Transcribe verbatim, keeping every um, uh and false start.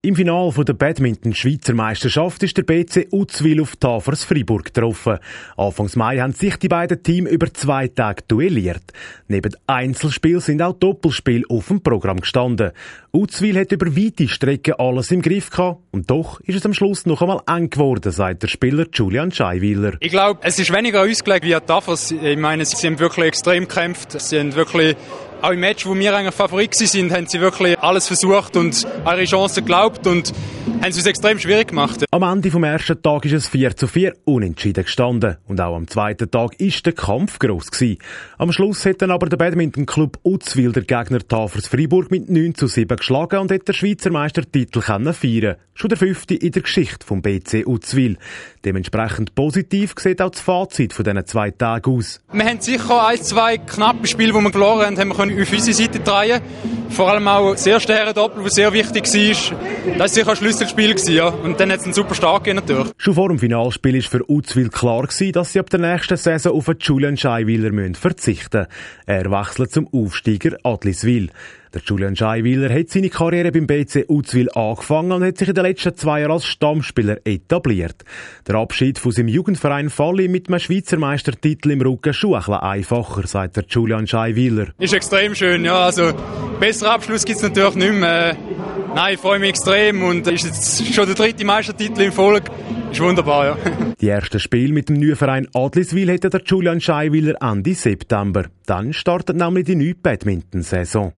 Im Finale der Badminton-Schweizer Meisterschaft ist der B C Uzwil auf Tafers Freiburg getroffen. Anfangs Mai haben sich die beiden Teams über zwei Tage duelliert. Neben Einzelspielen sind auch Doppelspiele auf dem Programm gestanden. Uzwil hat über weite Strecken alles im Griff gehabt. Und doch ist es am Schluss noch einmal eng geworden, sagt der Spieler Julian Scheiwiller. Ich glaube, es ist weniger an uns gelegen wie an Tafers. Ich meine, sie haben wirklich extrem gekämpft. Sie haben wirklich auch im Match, wo wir eigentlich Favorit sind, haben sie wirklich alles versucht und ihre Chancen geglaubt und haben es uns extrem schwierig gemacht. Am Ende vom ersten Tag ist es vier zu vier unentschieden gestanden. Und auch am zweiten Tag ist der Kampf gross gewesen. Am Schluss hat dann aber der Badminton-Club Uzwil der Gegner Tafers Freiburg mit neun zu sieben geschlagen und hat den Schweizer Meistertitel können feiern. Schon der fünfte in der Geschichte vom B C Uzwil. Dementsprechend positiv sieht auch das Fazit von diesen zwei Tagen aus. Wir haben sicher ein, zwei knappe Spiele, die wir verloren haben, haben wir können auf unsere Seite drehen. Vor allem auch das erste Herrendoppel, das sehr wichtig war. Das war sicher ein Schlüsselspiel. Ja. Und dann hat es einen super Start gegeben natürlich. Schon vor dem Finalspiel war für Uzwil klar gewesen, dass sie ab der nächsten Saison auf Julian Scheiwiller verzichten müssen. Er wechselt zum Aufsteiger Adliswil. Der Julian Scheiwiller hat seine Karriere beim B C Uzwil angefangen und hat sich in den letzten zwei Jahren als Stammspieler etabliert. Der Abschied von seinem Jugendverein falle mit einem Schweizer Meistertitel im Rücken schon ein bisschen einfacher, sagt der Julian Scheiwiller. Ist extrem schön, ja. Also, besseren Abschluss gibt es natürlich nicht mehr. Äh, nein, ich freue mich extrem und ist jetzt schon der dritte Meistertitel in Folge. Ist wunderbar, ja. Die ersten Spiele mit dem neuen Verein Adliswil hätte der Julian Scheiwiller Ende September. Dann startet nämlich die neue Badminton-Saison.